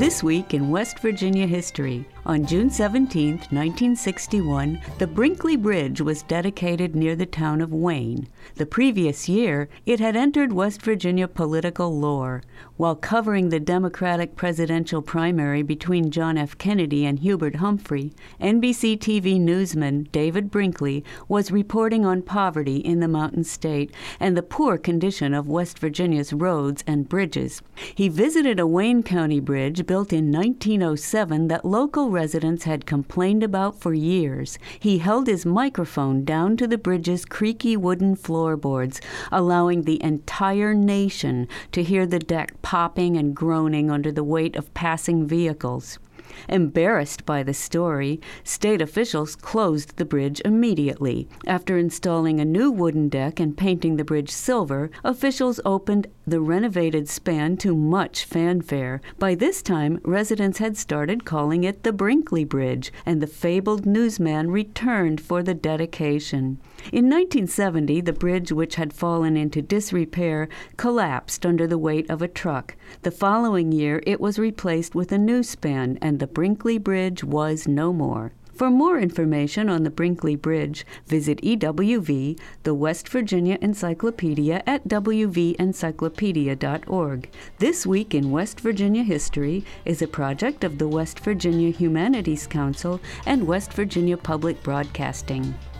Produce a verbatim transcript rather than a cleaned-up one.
This week in West Virginia history. On June seventeenth, nineteen sixty-one, the Brinkley Bridge was dedicated near the town of Wayne. The previous year, it had entered West Virginia political lore. While covering the Democratic presidential primary between John F. Kennedy and Hubert Humphrey, N B C T V newsman David Brinkley was reporting on poverty in the Mountain State and the poor condition of West Virginia's roads and bridges. He visited a Wayne County bridge built in nineteen oh seven that local residents had complained about for years. He held his microphone down to the bridge's creaky wooden floorboards, allowing the entire nation to hear the deck popping and groaning under the weight of passing vehicles. Embarrassed by the story, state officials closed the bridge immediately. After installing a new wooden deck and painting the bridge silver, officials opened the renovated span to much fanfare. By this time, residents had started calling it the Brinkley Bridge, and the fabled newsman returned for the dedication. In nineteen seventy, the bridge, which had fallen into disrepair, collapsed under the weight of a truck. The following year, it was replaced with a new span, and the Brinkley Bridge was no more. For more information on the Brinkley Bridge, visit E W V, the West Virginia Encyclopedia, at w v encyclopedia dot org. This Week in West Virginia History is a project of the West Virginia Humanities Council and West Virginia Public Broadcasting.